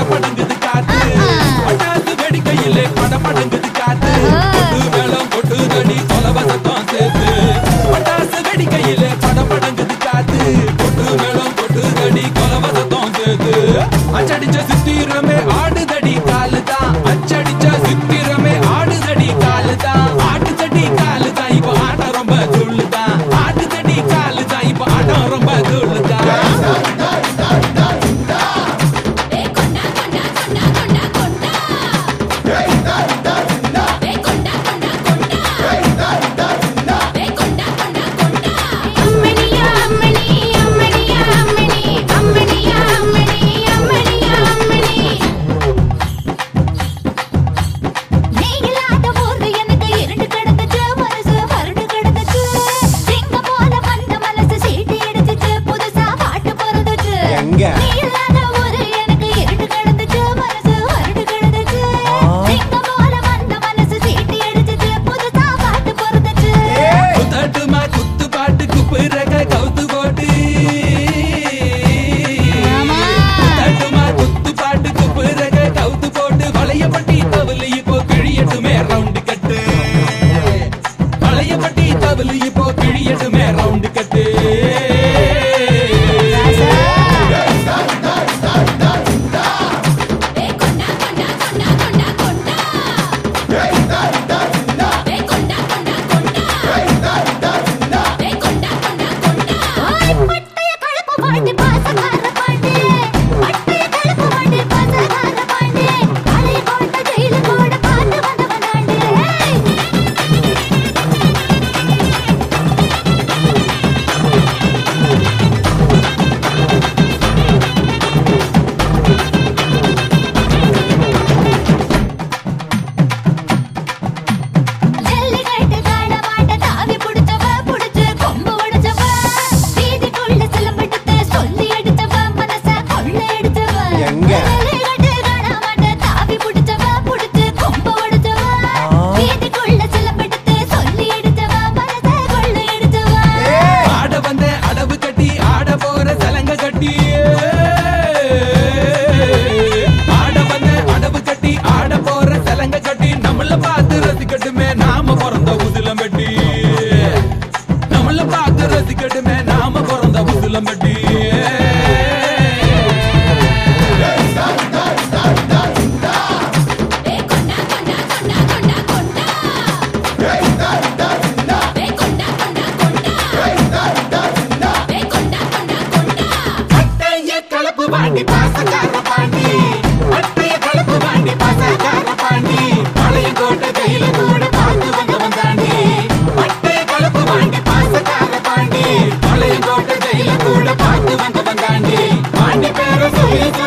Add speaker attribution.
Speaker 1: படபடங்குது காத்து பட்டாசு வெடிக்கையிலே படபடங்குது காத்து கொட்டு மேளம் கொட்டுதடி கொலவசத்தம் சேர்த்து பட்டாசு வெடிக்கையிலே படபடங்குது காத்து கொட்டு மேளம் கொட்டுதடி கொலவசத்தம் சேர்த்து அச்சடிச்ச சித்திரமே ஆடுதடி காலுதான் அச்சடிச்ச சித்திரமே ஆடுதடி காலுதான் ஆட்டுதடி காலுதான் இப்ப ஆட்டம் ரொம்ப துள்ளுதான் ஆட்டுதடி காலுதான் இப்ப ஆட்டம் ரொம்ப துள்ளுதான் இப்போ கிழியட்டுமே ரவுண்டு கட்டு பாண்டி பாசக்கார பாண்டி அட்டைய கலப்பு பாண்டி பாசக்கார பாண்டி பழையங்கோட்டை கையில கூட பார்த்து வந்தவன் தாண்டி அட்டைய கலப்பு பாண்டி பாசக்கார பாண்டி பழையங்கோட்டை கையில கூட பார்த்து வந்தவன் தாண்டி பாண்டி பேர சொல்லி